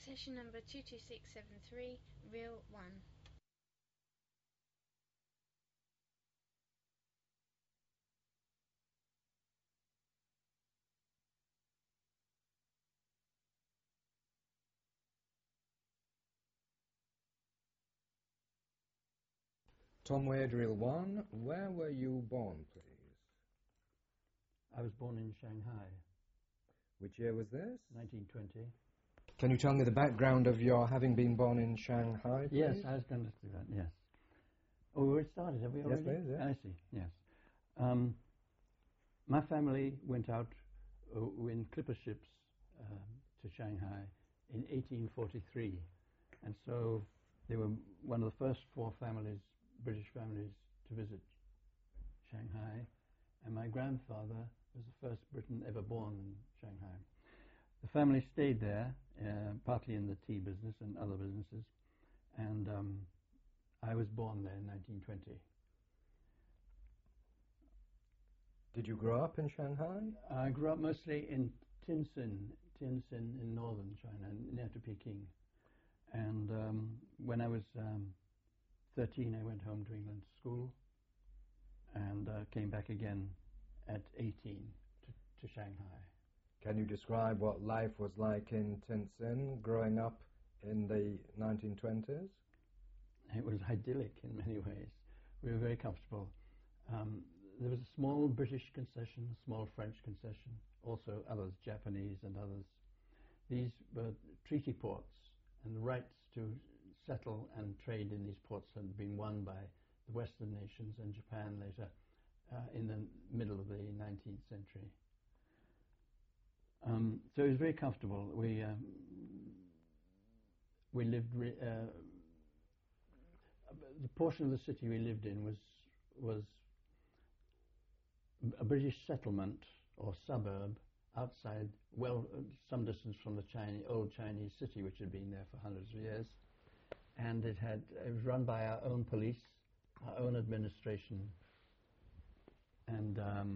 Session number 22673, Reel 1. Tom Wade, Reel 1. Where were you born, please? I was born in Shanghai. Which year was this? 1920. Can you tell me the background of your having been born in Shanghai, please? Yes, I was going to do that, yes. Oh, we already started, have we already? Yes, please, yes. I see, yes. My family went out in clipper ships to Shanghai in 1843, and so they were one of the first four families, British families, to visit Shanghai, and my grandfather was the first Briton ever born in Shanghai. The family stayed there, partly in the tea business and other businesses, and I was born there in 1920. Did you grow up in Shanghai? I grew up mostly in Tientsin in northern China, near to Peking. And when I was 13, I went home to England to school, and came back again at 18 to Shanghai. Can you describe what life was like in Tientsin growing up in the 1920s? It was idyllic in many ways. We were very comfortable. There was a small British concession, a small French concession, also others, Japanese and others. These were treaty ports, and the rights to settle and trade in these ports had been won by the Western nations and Japan later in the middle of the 19th century. So it was very comfortable. We lived. The portion of the city we lived in was a British settlement or suburb outside, some distance from the old Chinese city, which had been there for hundreds of years, and it was run by our own police, our own administration, and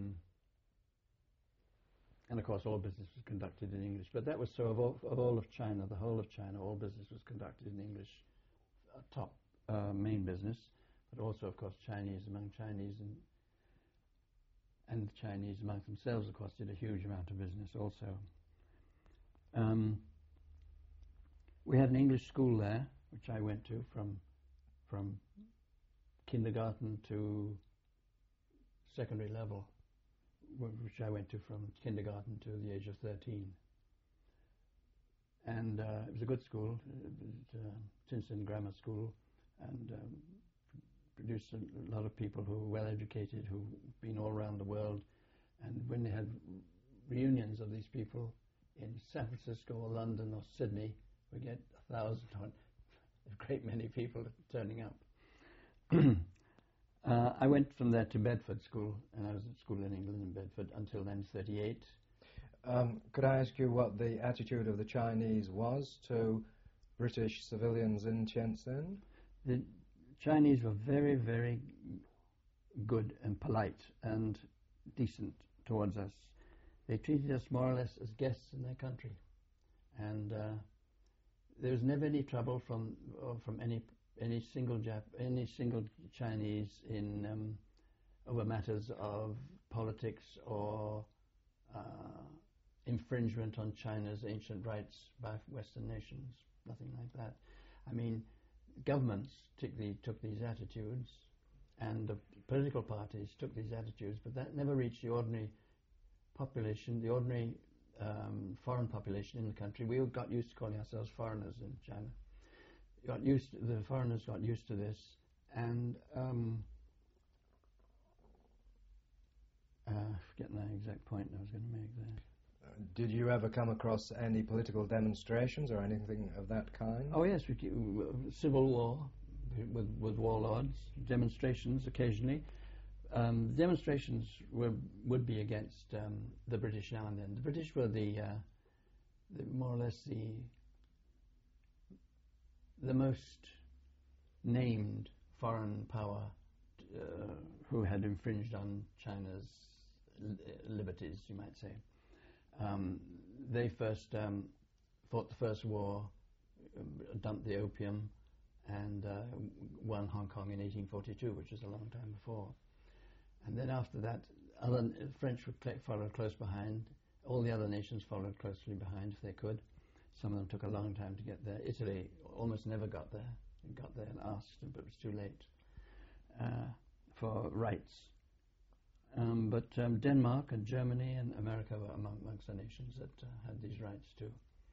of course all business was conducted in English. But that was so of all of China, the whole of China, all business was conducted in English, top main business, but also of course Chinese among Chinese, and the Chinese amongst themselves, of course, did a huge amount of business also. We had an English school there, which I went to from kindergarten to secondary level, which I went to from kindergarten to the age of 13. And it was a good school, Tientsin Grammar School, and produced a lot of people who were well educated, who've been all around the world. And when they had reunions of these people in San Francisco or London or Sydney, we get 1,000 or a great many people turning up. I went from there to Bedford School, and I was at school in England in Bedford until then, 38. Could I ask you what the attitude of the Chinese was to British civilians in Tientsin? The Chinese were very, very good and polite and decent towards us. They treated us more or less as guests in their country, and there was never any trouble from any single Chinese in over matters of politics or infringement on China's ancient rights by Western nations. Nothing like that. I mean, governments took these attitudes, and the political parties took these attitudes, but that never reached the ordinary population, the ordinary foreign population in the country. We all got used to calling ourselves foreigners in China. The foreigners got used to this, and forgetting the exact point I was going to make there. Did you ever come across any political demonstrations or anything of that kind? Oh yes, civil war with warlords, demonstrations occasionally. Demonstrations would be against the British now and then. The British were the more or less the most named foreign power who had infringed on China's liberties, you might say. They first fought the first war dumped the opium and won Hong Kong in 1842, which was a long time before. And then after that, French would follow close behind. All the other nations followed closely behind if they could. Some of them took a long time to get there. Italy almost never got there. It got there and asked, but it was too late for rights. But Denmark and Germany and America were amongst the nations that had these rights too.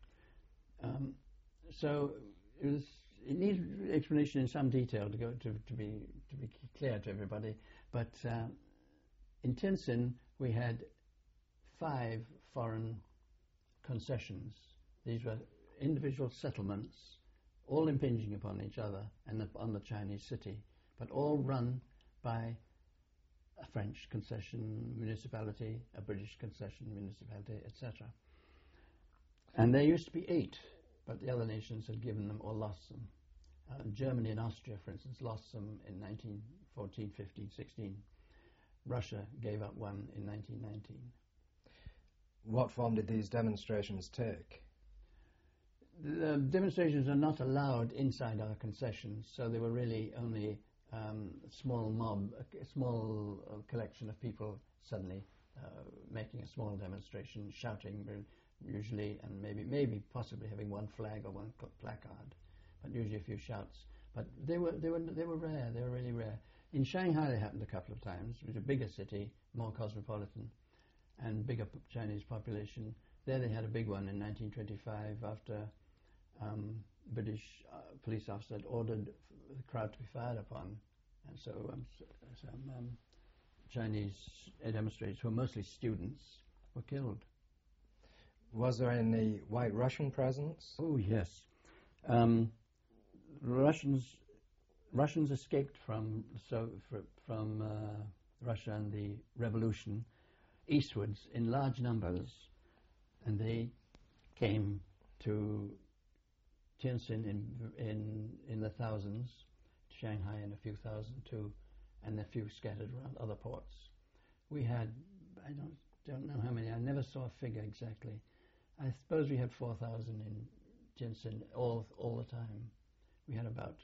So it needs explanation in some detail to be clear to everybody. But in Tientsin we had 5 foreign concessions. These were individual settlements, all impinging upon each other and on the Chinese city, but all run by a French concession municipality, a British concession municipality, etc. And there used to be 8, but the other nations had given them or lost them. Germany and Austria, for instance, lost them in 1914, 15, 16. Russia gave up one in 1919. What form did these demonstrations take? The demonstrations are not allowed inside our concessions, so they were really only a small mob, a small collection of people suddenly making a small demonstration, shouting usually, and maybe possibly having one flag or one placard, but usually a few shouts. But they were rare. They were really rare. In Shanghai, they happened a couple of times. It was a bigger city, more cosmopolitan, and bigger Chinese population. There they had a big one in 1925 after British police officer had ordered the crowd to be fired upon, and so some Chinese demonstrators, who were mostly students, were killed. Was there any White Russian presence? Oh yes, Russians escaped from Russia and the revolution eastwards in large numbers, and they came to Tientsin in the thousands, Shanghai in a few thousand too, and a few scattered around other ports. We had, I don't know how many, I never saw a figure exactly. I suppose we had 4,000 in Tientsin all the time. We had about,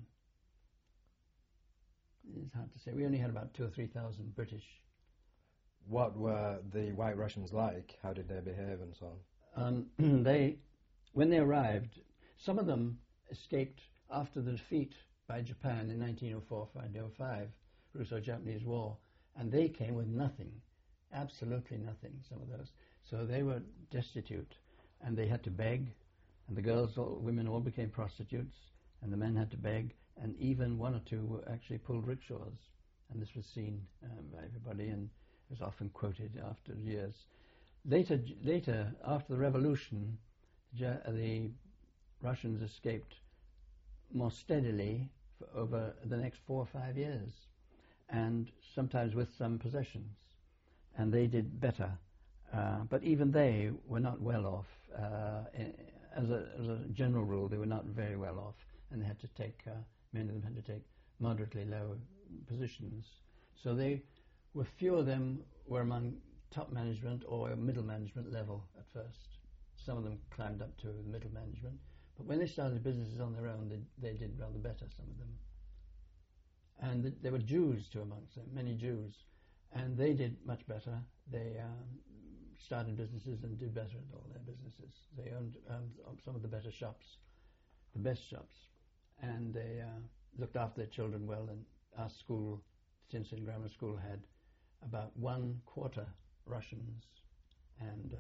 it's hard to say, we only had about 2,000 or 3,000 British. What were the White Russians like? How did they behave and so on? When they arrived, some of them escaped after the defeat by Japan in 1904-1905, Russo-Japanese War, and they came with nothing, absolutely nothing, some of those. So they were destitute, and they had to beg, and the women all became prostitutes, and the men had to beg, and even 1 or 2 were actually pulled rickshaws, and this was seen by everybody, and it was often quoted after years. Later, after the revolution, the Russians escaped more steadily for over the next 4 or 5 years, and sometimes with some possessions, and they did better. But even they were not well off. As a general rule, they were not very well off, and they had to take, many of them had to take moderately low positions. So few of them were among top management or middle management level at first. Some of them climbed up to the middle management. But when they started businesses on their own, they did rather better, some of them. And there were Jews too amongst them, many Jews. And they did much better. They started businesses and did better at all their businesses. They owned some of the better shops, the best shops. And they looked after their children well, and our school, Tientsin Grammar School, had about 1/4 Russians and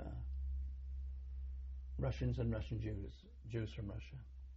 Russian Jews, Jews from Russia.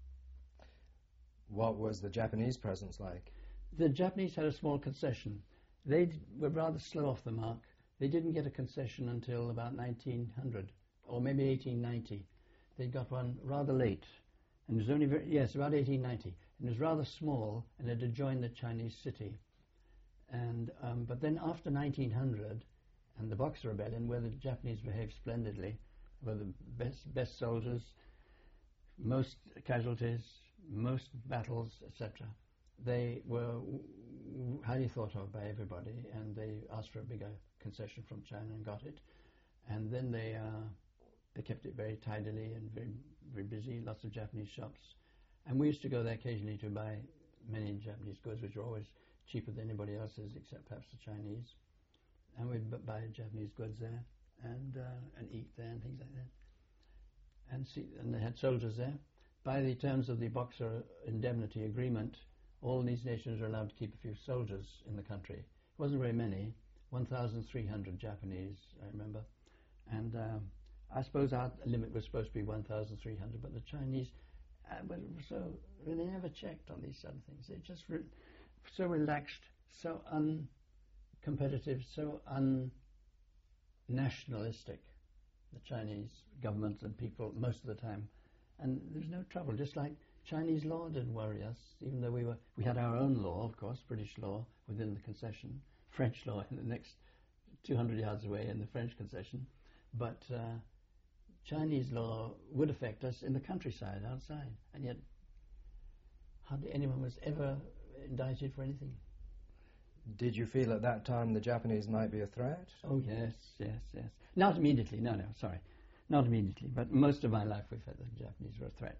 What was the Japanese presence like? The Japanese had a small concession. They were rather slow off the mark. They didn't get a concession until about 1900, or maybe 1890. They got one rather late, and it was only about 1890. And it was rather small, and it adjoined the Chinese city. And but then after 1900, and the Boxer Rebellion, where the Japanese behaved splendidly, were the best soldiers, most casualties, most battles, etc. They were highly thought of by everybody, and they asked for a bigger concession from China and got it. And then they kept it very tidily and very, very busy, lots of Japanese shops. And we used to go there occasionally to buy many Japanese goods, which were always cheaper than anybody else's, except perhaps the Chinese. And we'd buy Japanese goods there and eat there and things like that. And they had soldiers there. By the terms of the Boxer Indemnity Agreement, all these nations are allowed to keep a few soldiers in the country. It wasn't very many, 1,300 Japanese, I remember. And I suppose our limit was supposed to be 1,300, but the Chinese, they never checked on these sort of things. They just so relaxed, so uncompetitive, so un-nationalistic, the Chinese government and people most of the time. And there's no trouble, just like Chinese law didn't worry us, even though we had our own law, of course, British law within the concession, French law in the next 200 yards away in the French concession, but Chinese law would affect us in the countryside outside, and yet hardly anyone was ever indicted for anything. Did you feel at that time the Japanese might be a threat? Oh yes. Not immediately, sorry. Not immediately, but most of my life we felt that the Japanese were a threat.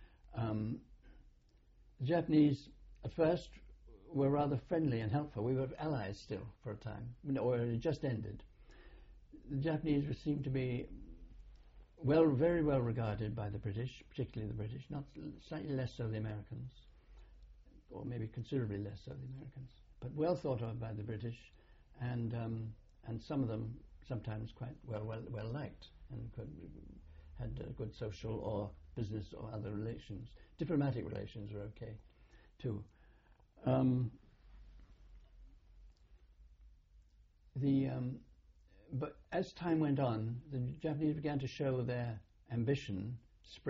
The Japanese, at first, were rather friendly and helpful. We were allies still for a time, or it just ended. The Japanese seemed to be very well regarded by the British, particularly the British, not slightly less so the Americans, or maybe considerably less so the Americans, but well thought of by the British, and some of them sometimes quite well liked, and had good social or business or other relations. Diplomatic relations were okay too. But as time went on, the Japanese began to show their ambition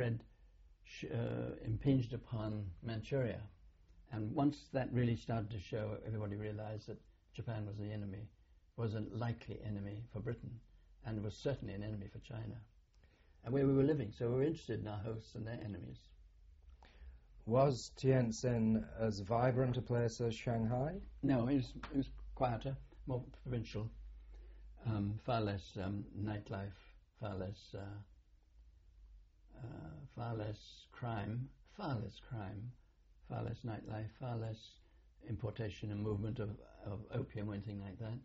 impinged upon Manchuria. And once that really started to show, everybody realized that Japan was the enemy, was a likely enemy for Britain, and was certainly an enemy for China, and where we were living. So we were interested in our hosts and their enemies. Was Tientsin as vibrant a place as Shanghai? No, it was quieter, more provincial, far less nightlife, far less crime, far less nightlife, far less importation and movement of opium or anything like that.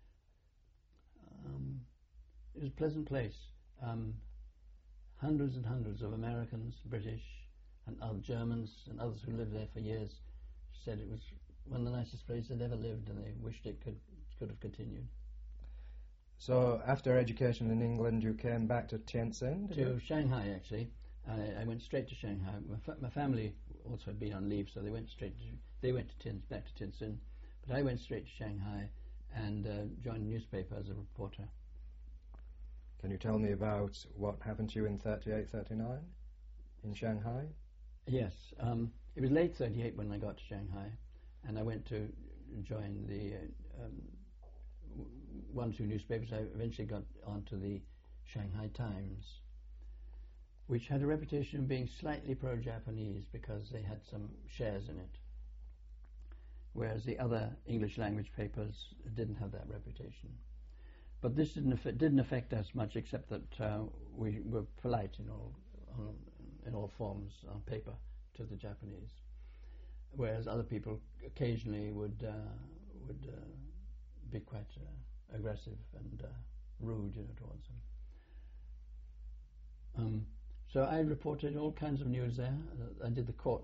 It was a pleasant place. Hundreds and hundreds of Americans, British, and other Germans and others who lived there for years said it was one of the nicest places they'd ever lived, and they wished it could have continued. So after education in England, you came back to Tientsin? To Shanghai, actually. I went straight to Shanghai. My family also had been on leave, so they went back to Tientsin, but I went straight to Shanghai and joined a newspaper as a reporter. Can you tell me about what happened to you in 38, 39 in Shanghai? Yes. It was late 38 when I got to Shanghai, and I went to join the one or two newspapers. I eventually got onto the Shanghai Times, which had a reputation of being slightly pro-Japanese because they had some shares in it, whereas the other English language papers didn't have that reputation. But this didn't affect us much, except that we were polite in all forms on paper to the Japanese, whereas other people occasionally would be quite aggressive and rude, towards them. So I reported all kinds of news there. I did the court's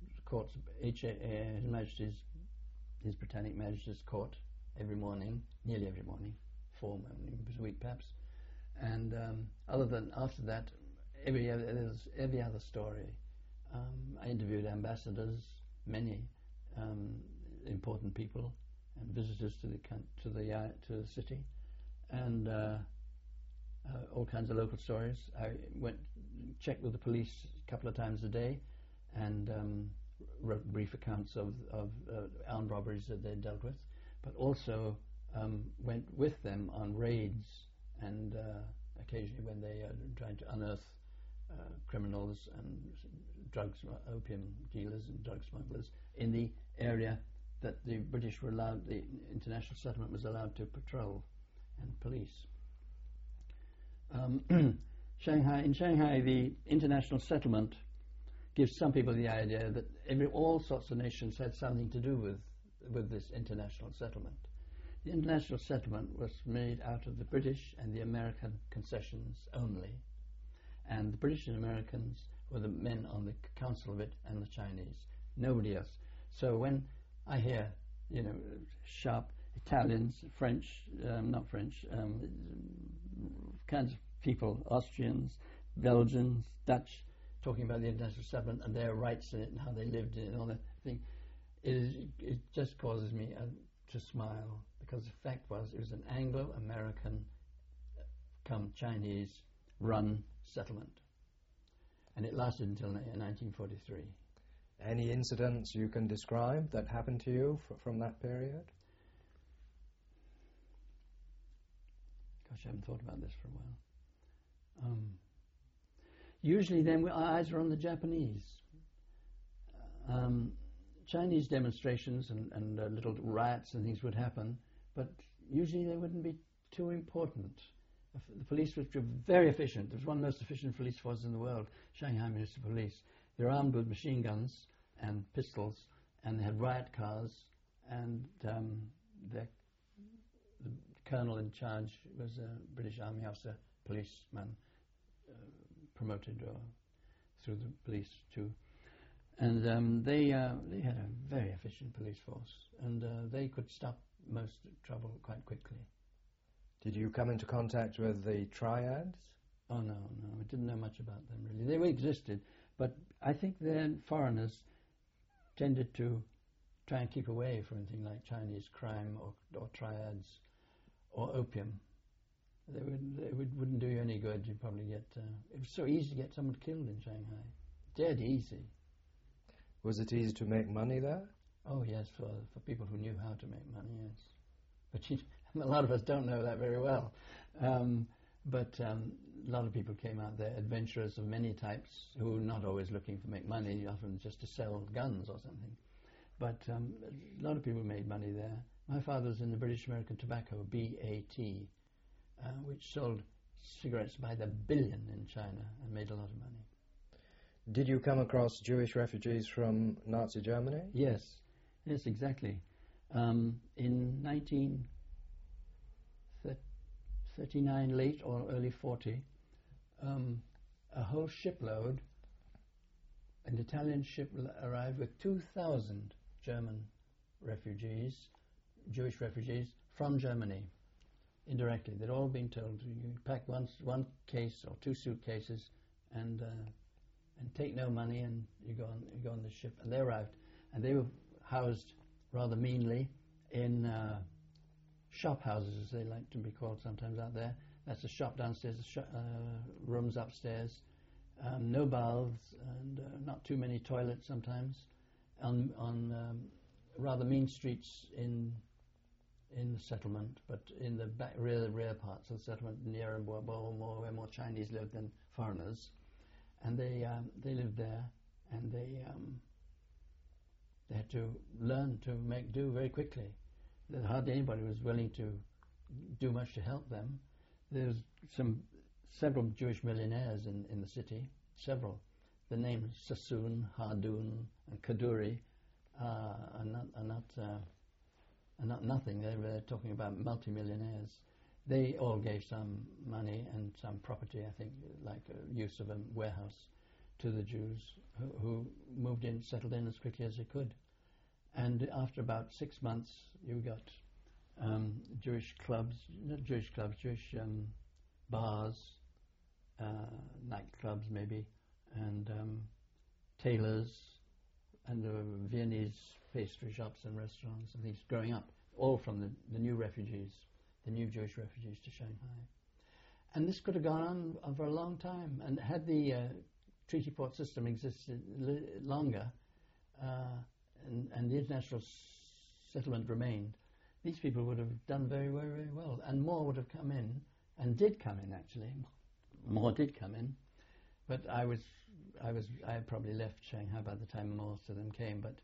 His Majesty's, His Britannic Majesty's Court every morning, nearly every morning, 4 mornings a week perhaps. And after that, every other story. I interviewed ambassadors, many important people, and visitors to the city, and all kinds of local stories. I checked with the police a couple of times a day, and wrote brief accounts of armed robberies that they'd dealt with, but also went with them on raids, and occasionally when they tried to unearth criminals and opium dealers and drug smugglers in the area that the British were allowed, the international settlement was allowed to patrol and police. In Shanghai, the international settlement gives some people the idea that all sorts of nations had something to do with this international settlement. The international settlement was made out of the British and the American concessions only, and the British and Americans were the men on the council of it, and the Chinese, nobody else. So when I hear, sharp Italians, French, not French, kinds of people, Austrians, Belgians, Dutch, talking about the international settlement and their rights in it and how they lived in it and all that thing, it just causes me to smile, because the fact was it was an Anglo-American come Chinese run settlement, and it lasted until 1943. Any incidents you can describe that happened to you from that period? Gosh, I haven't thought about this for a while. Usually then our eyes are on the Japanese. Chinese demonstrations and little riots and things would happen, but usually they wouldn't be too important. The police were very efficient. It was one of the most efficient police forces in the world, Shanghai Municipal Police. They're armed with machine guns and pistols, and they had riot cars, and the colonel in charge was a British Army officer, policeman, promoted through the police too. And they had a very efficient police force, and they could stop most trouble quite quickly. Did you come into contact with the triads? Oh, no, I didn't know much about them, really. They existed, but I think then foreigners tended to try and keep away from anything like Chinese crime or triads or opium. They wouldn't do you any good. You'd probably get... it was so easy to get someone killed in Shanghai. Dead easy. Was it easy to make money there? Oh, yes, for people who knew how to make money, yes. But a lot of us don't know that very well. But a lot of people came out there, adventurers of many types, who were not always looking to make money, often just to sell guns or something. But a lot of people made money there. My father was in the British American Tobacco, BAT, which sold cigarettes by the billion in China and made a lot of money. Did you come across Jewish refugees from Nazi Germany? Yes, exactly. In 1939, late or early 40, a whole shipload, an Italian ship arrived with 2,000 German refugees, Jewish refugees from Germany, indirectly. They'd all been told, you pack one case or two suitcases and take no money, and you go on the ship. And they arrived, and they were housed rather meanly in shop houses, as they like to be called sometimes out there. That's a shop downstairs, rooms upstairs, no baths, and not too many toilets sometimes, on rather mean streets in the settlement, but in the rear parts of the settlement, nearer where more Chinese lived than foreigners. And they lived there, and they had to learn to make do very quickly. Hardly anybody was willing to do much to help them. There's several Jewish millionaires in the city, several. The names Sassoon, Hardoon, and Kaduri are not nothing. They're talking about multimillionaires. They all gave some money and some property, I think, like use of a warehouse, to the Jews who moved in, settled in as quickly as they could. And after about 6 months, you got Jewish clubs, Jewish bars, nightclubs maybe, and tailors, and Viennese pastry shops and restaurants and things growing up, all from the new refugees, the new Jewish refugees to Shanghai. And this could have gone on for a long time, and had the treaty port system existed longer, and the international settlement remained, these people would have done very, very, very well, and more would have come in, and did come in actually. More did come in, but I had probably left Shanghai by the time most of them came. But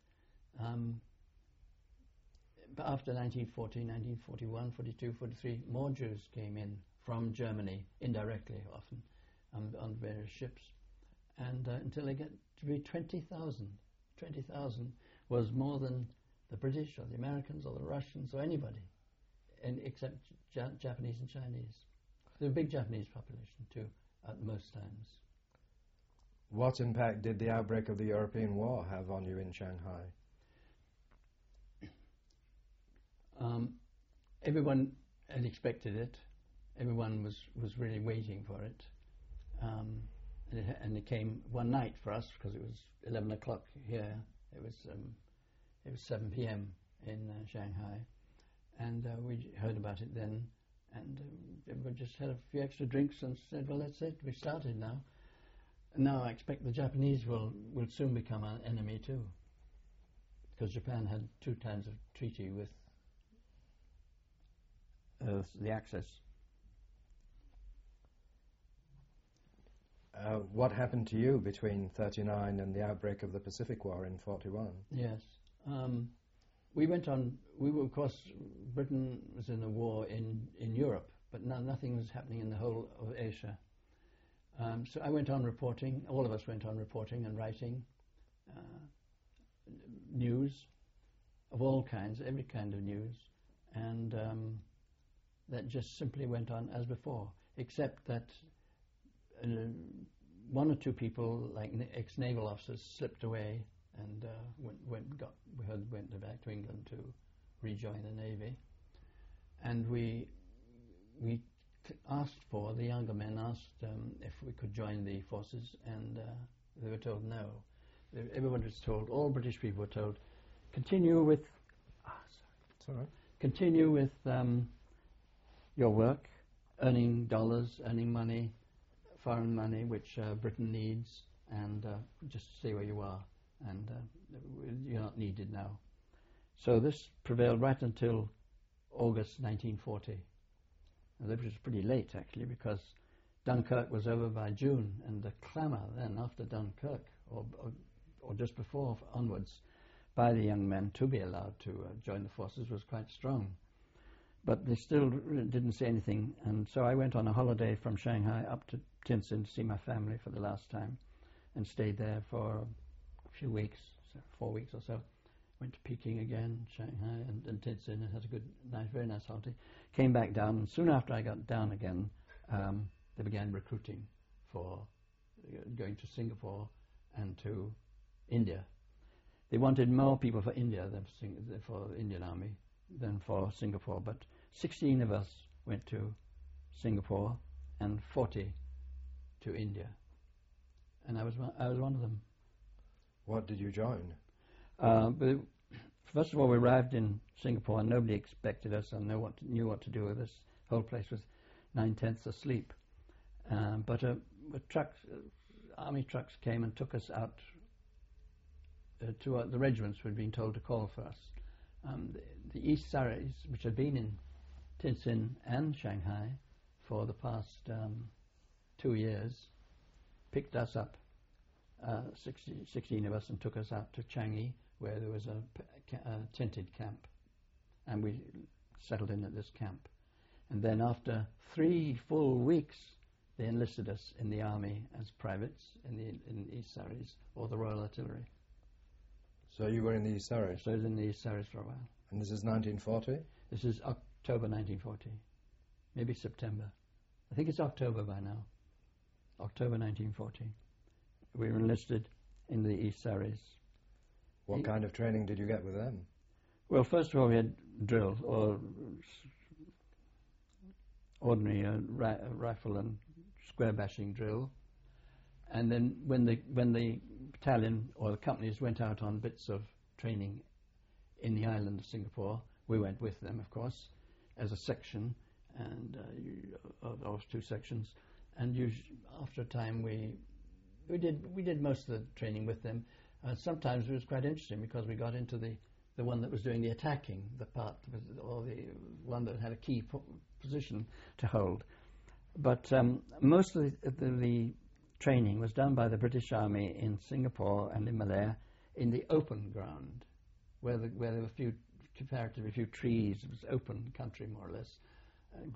after 1940, 1941, 42, 43, more Jews came in from Germany indirectly, often on various ships, and until they get to be 20,000. 20,000 was more than the British or the Americans or the Russians or anybody, except Japanese and Chinese. There's a big Japanese population too at most times. What impact did the outbreak of the European War have on you in Shanghai? Everyone had expected it. Everyone was really waiting for it. And it came one night for us because it was 11 o'clock here. It was 7 p.m. in Shanghai, and we heard about it then. And everyone just had a few extra drinks and said, "Well, that's it. We started now." And now I expect the Japanese will soon become an enemy too, because Japan had 2 times of treaty with the Axis. What happened to you between 39 and the outbreak of the Pacific War in 41? Yes. We went on, of course, Britain was in a war in Europe, but nothing was happening in the whole of Asia. So I went on reporting, all of us went on reporting and writing news of all kinds, every kind of news, and that just simply went on as before, except that 1 or 2 people, like ex-naval officers, slipped away and went back to England to rejoin the Navy. And we asked the younger men asked if we could join the forces, and they were told no. Everyone was told, all British people were told, continue with your work, earning dollars, earning money, foreign money, which Britain needs, and just stay where you are, and you're not needed now. So this prevailed right until August 1940. Now, that was pretty late, actually, because Dunkirk was over by June, and the clamour then after Dunkirk, or just before onwards, by the young men to be allowed to join the forces was quite strong. But they still didn't say anything, and so I went on a holiday from Shanghai up to Tientsin to see my family for the last time, and stayed there for a few weeks, 4 weeks or so. Went to Peking again, Shanghai, and Tientsin, and had a very nice holiday. Came back down, and soon after I got down again, they began recruiting for going to Singapore and to India. They wanted more people for India than for the Indian Army than for Singapore, but 16 of us went to Singapore and 40 to India, and I was one of them. What did you join? But first of all, we arrived in Singapore, and nobody expected us and knew what to do with us. The whole place was 9/10 asleep. But army trucks came and took us out to the regiments who had been told to call for us. The East Surreys, which had been in Tientsin and Shanghai for the past 2 years, picked us up, 16 of us, and took us out to Changi, where there was a tented camp, and we settled in at this camp. And then after 3 full weeks, they enlisted us in the army as privates in the East Surreys or the Royal Artillery. So you were in the East Surreys? So I was in the East Surreys for a while. And this is 1940? This is October 1940, maybe September. I think it's October by now. October 1940. We were enlisted in the East Surreys. What kind of training did you get with them? Well, first of all, we had drill, or ordinary rifle and square bashing drill. And then when the battalion or the companies went out on bits of training in the island of Singapore, we went with them, of course, as a section, and of 2 sections. And after a time, we did most of the training with them. Sometimes it was quite interesting because we got into the one that was doing the attacking, the part, or the one that had a key position to hold. But most of the training was done by the British Army in Singapore and in Malaya in the open ground, where there were comparatively few trees. It was open country, more or less,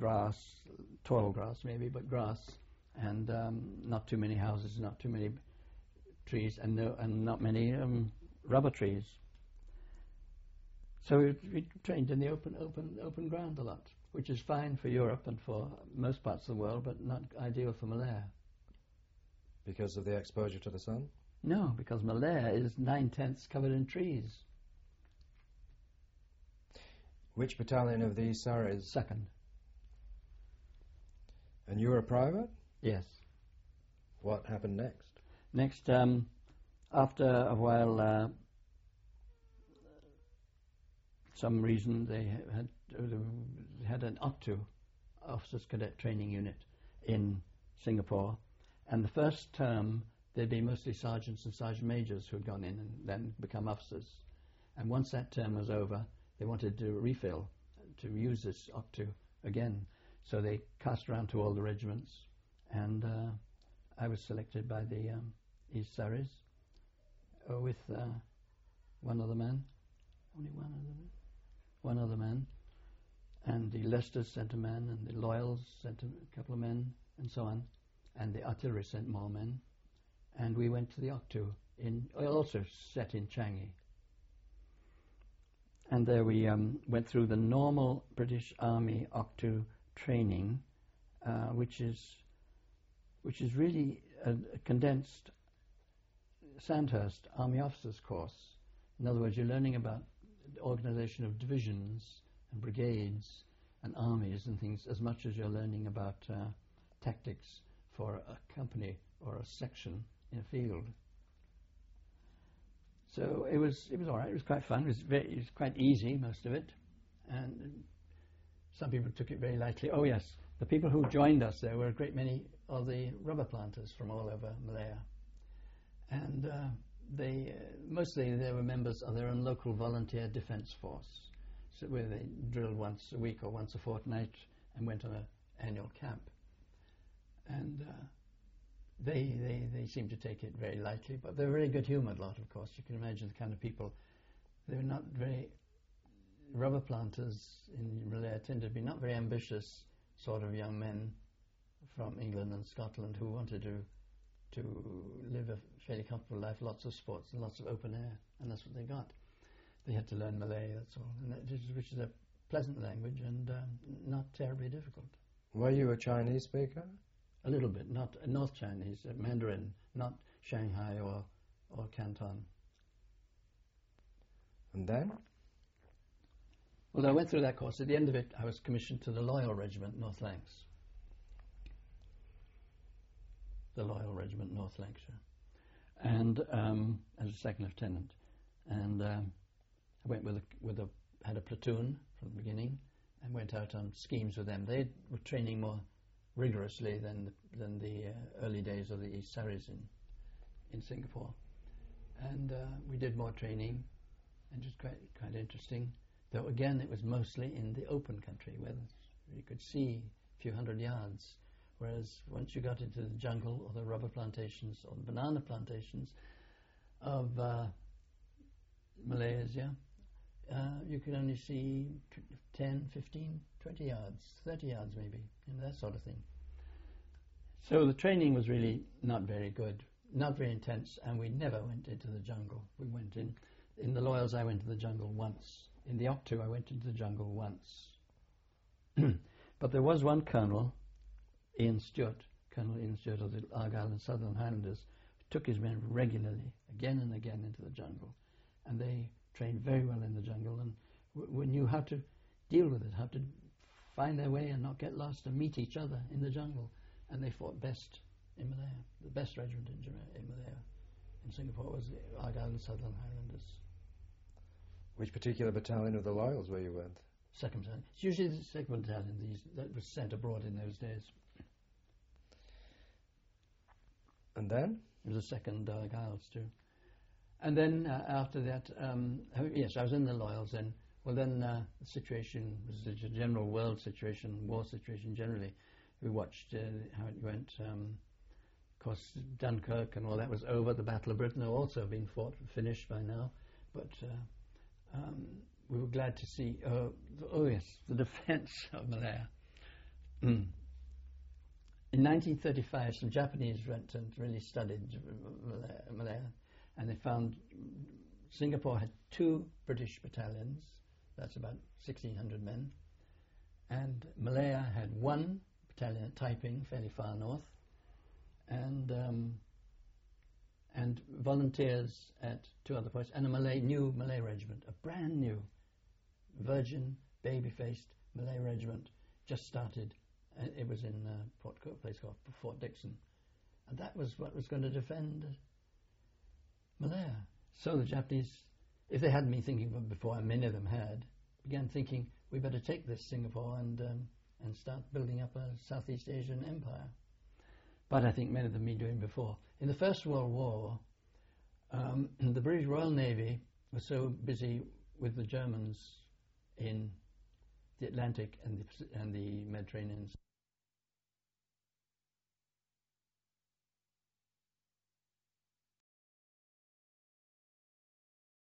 grass, tall grass maybe, but grass, and not too many houses, not too many trees and not many rubber trees. So we trained in the open ground a lot, which is fine for Europe and for most parts of the world, but not ideal for Malaya. Because of the exposure to the sun? No, because Malaya is 9/10 covered in trees. Which battalion of the East Surreys? Second. And you were a private? Yes. What happened next? Next, after a while, some reason they had an OCTU, Officers Cadet Training Unit, in Singapore, and the first term there'd be mostly sergeants and sergeant majors who had gone in and then become officers. And once that term was over, they wanted to refill, to use this OCTU again. So they cast around to all the regiments, and I was selected by the East Surreys with one other man, only one other man, and the Leicesters sent a man, and the Loyals sent a couple of men, and so on, and the artillery sent more men, and we went to the OCTU, also set in Changi. And there we went through the normal British Army OCTU training, which is really a condensed Sandhurst Army Officers course. In other words, you're learning about the organisation of divisions and brigades and armies and things as much as you're learning about tactics for a company or a section in a field. So it was all right. It was quite fun. It was quite easy, most of it, and some people took it very lightly. Oh yes, the people who joined us there were a great many of the rubber planters from all over Malaya, and mostly they were members of their own local volunteer defence force, so where they drilled once a week or once a fortnight and went on an annual camp, and they seemed to take it very lightly, but they were very good-humoured lot, of course. You can imagine the kind of people. They were not very... Rubber planters in Malaya tended to be not very ambitious sort of young men from England and Scotland who wanted to live a fairly comfortable life, lots of sports and lots of open air, and that's what they got. They had to learn Malay, that's all, which is a pleasant language and not terribly difficult. Were you a Chinese speaker? A little bit, not North Chinese, Mandarin, not Shanghai or Canton. And then? Well, I went through that course. At the end of it, I was commissioned to the Loyal Regiment, North Lancs. The Loyal Regiment, North Lancashire. And as a second lieutenant. And I went had a platoon from the beginning and went out on schemes with them. They were training more rigorously than the early days of the East Surreys in Singapore. And we did more training, and just quite interesting. Though again, it was mostly in the open country where you could see a few hundred yards. Whereas once you got into the jungle or the rubber plantations or the banana plantations of Malaysia, you could only see 10, 15, 20 yards, 30 yards maybe, that sort of thing. So the training was really not very good, not very intense, and we never went into the jungle. We went in the Loyals, I went to the jungle once. In the OCTU, I went into the jungle once. But there was one colonel, Colonel Ian Stewart of the Argyll and Southern Highlanders, who took his men regularly, again and again, into the jungle. And they trained very well in the jungle and knew how to deal with it, how to find their way and not get lost and meet each other in the jungle. And they fought best in Malaya. The best regiment in Malaya, in Singapore, was the Argyll and Southern Highlanders. Which particular battalion of the Loyals were you with? Second battalion. It's usually the second battalion that was sent abroad in those days. And then? It was the second Argylls too. And then after that, yes, I was in the Loyals then. Well, then the situation was a general world situation, war situation generally. We watched how it went. Of course, Dunkirk and all that was over. The Battle of Britain had also been fought, finished by now. But we were glad to see, the defense of Malaya. In 1935, some Japanese went and really studied Malaya found Singapore had 2 British battalions, that's about 1,600 men, and Malaya had 1 battalion at Taiping, fairly far north, and volunteers at 2 other points, and a new Malay regiment, a brand new, virgin, baby-faced Malay regiment, just started. It was in a place called Fort Dixon, and that was what was going to defend Malaya. So the Japanese, if they hadn't been thinking of it before, and many of them had, began thinking, we better take this Singapore and start building up a Southeast Asian empire. But I think many of them had been doing before. In the First World War, the British Royal Navy was so busy with the Germans in the Atlantic and the Mediterranean